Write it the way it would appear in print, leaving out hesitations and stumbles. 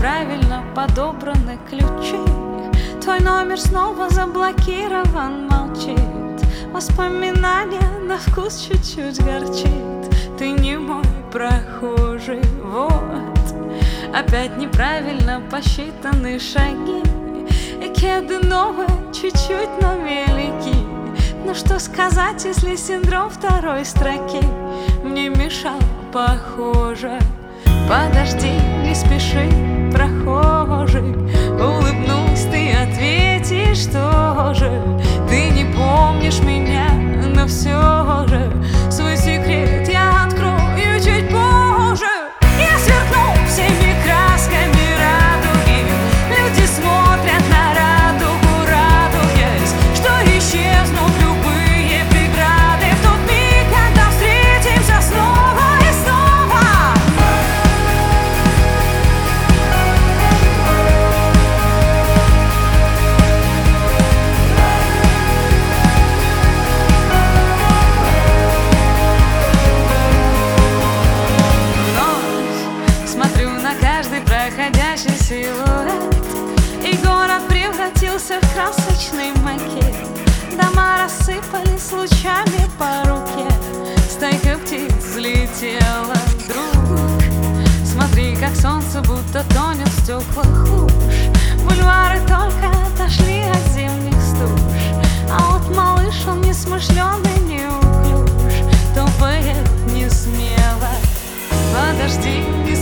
неправильно подобраны ключи. Твой номер снова заблокирован, молчит. Воспоминания на вкус чуть-чуть горчит. Ты не мой прохожий, вот. Опять неправильно посчитаны шаги. И кеды новые, чуть-чуть, но велики. Ну что сказать, если синдром второй строки мне мешал, похоже. Подожди, не спеши, прохожий. Улыбнусь, ты ответишь тоже. Ты не помнишь меня, но все же свой секрет я открою чуть позже. Я сверкну всеми красками радуги. Люди смотрят на радугу, радуясь, что исчезнут любые преграды в тот миг, когда встретимся снова и снова. Проходящий силуэт, и город превратился в красочный макет. Дома рассыпались лучами по руке. Стайка птиц взлетела вдруг. Смотри, как солнце будто тонет в стеклах луж. Бульвары только отошли от зимних стуж. А вот малыш, он несмышленый, неуклюж, топает не смело. Подожди,